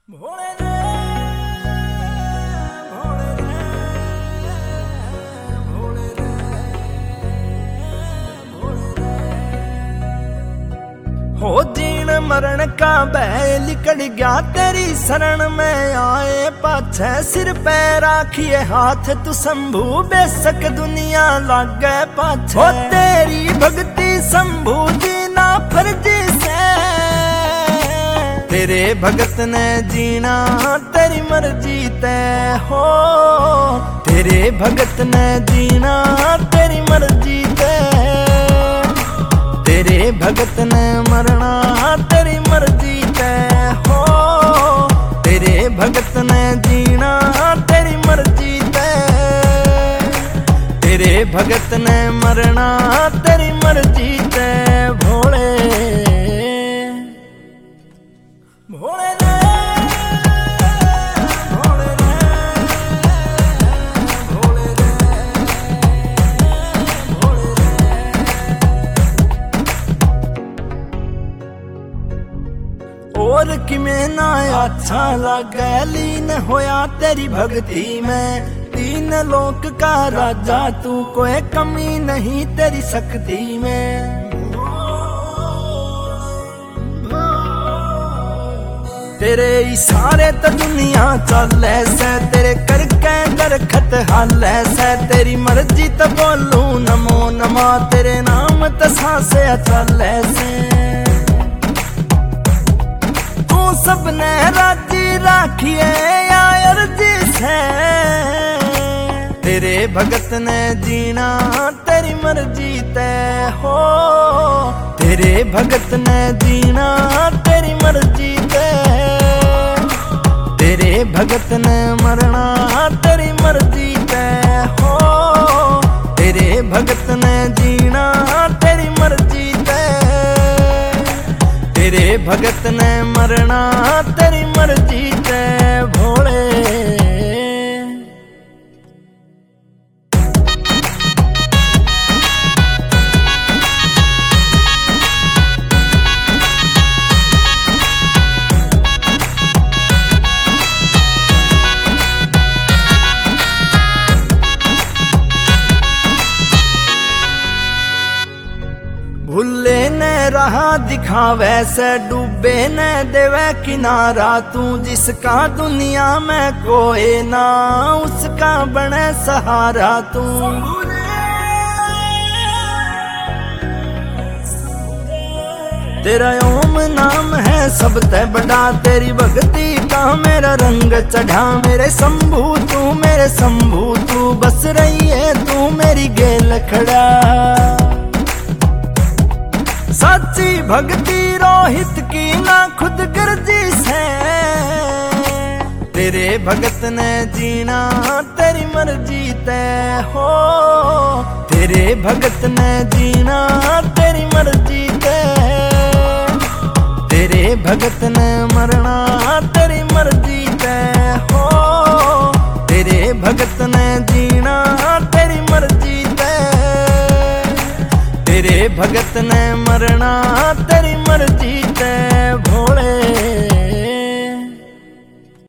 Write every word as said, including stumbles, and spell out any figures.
भोले रे भोले रे भोले रे भोले रे हो जीण मरण का भय लिकड़ गया तेरी शरण में आए पाछे सिर पे राखिए हाथ तू शंभू बेशक दुनिया लागे पाछे हो तेरी भक्ति शंभू जी ना फर्जी से तेरे भगत ने जीना तेरी मर्जी तय हो तेरे भगत ने जीना तेरी मर्जी तय तेरे भगत ने मरना तेरी मर्जी तय हो तेरे भगत ने जीना तेरी मर्जी तय तेरे भगत ने मरना तेरी मर्जी तय भोले भोले रे भोले रे भोले रे भोले रे और किमें ना अच्छा लगे लीन होया तेरी भक्ति में तीन लोक का राजा तू कोई कमी नहीं तेरी शक्ति में तेरे इशारे तो दुनिया चले से तेरे करके दरखत हाले से तेरी मर्जी तो बोलू नमो नमा तेरे नाम तो सांसे चले से तू सबने राजी राखिए या अर्जी से तेरे भगत ने जीना तेरी मर्जी तय हो तेरे भगत ने जीना तेरी मर्जी तय तेरे भगत ने मरना तेरी मर्जी तय हो तेरे भगत ने जीना तेरी मर्जी तय तेरे भगत ने मरना तेरी मर्जी तय भोले भूले ने रहा दिखावे से डूबे ने देवे किनारा तू जिसका दुनिया में कोई ना उसका बने सहारा तू तेरा ओम नाम है सबसे बड़ा तेरी भक्ति का मेरा रंग चढ़ा मेरे शंभू तू मेरे शंभू तू बस रही है तू मेरी गेल खड़ा सच्ची भक्ति रोहित की ना खुद गर्जी से तेरे भगत ने जीना तेरी मर्जी तय हो तेरे भगत ने जीना तेरी मर्जी तय तेरे भगत ने मरना तेरी मर्जी तय हो तेरे भगत ने जीना तेरी मर्जी तय तेरे भगत ने मरना तेरी मर्जी तय